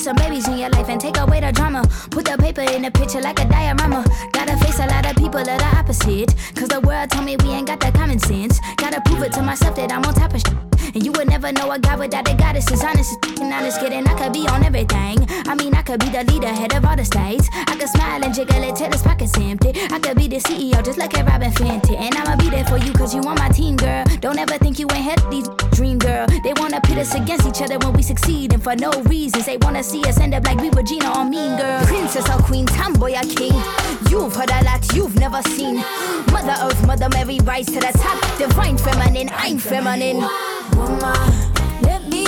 some babies in your life and take away the drama. Put the paper in the picture like a diorama. Gotta face a lot of people that are opposite, cause the world told me we ain't got that common sense. Gotta prove it to myself that I'm on top of shit. And you would never know a guy without a goddess. Is honest and honest, kidding. I could be on everything. I mean, I could be the leader, head of all the states. I could smile and jiggle it till his pockets empty. I could be the CEO, just like a Robin Fenty. And I'ma be there for you, cause you on my team, girl. Don't ever think you ain't had these dream, girl. They wanna pit us against each other when we succeed, and for no reasons. They wanna see us end up like we Regina or Mean Girl. Princess or queen, tomboy or king. You've heard a lot you've never seen. Mother Earth, Mother Mary, rise to the top. Divine feminine, I'm feminine. Woman, let me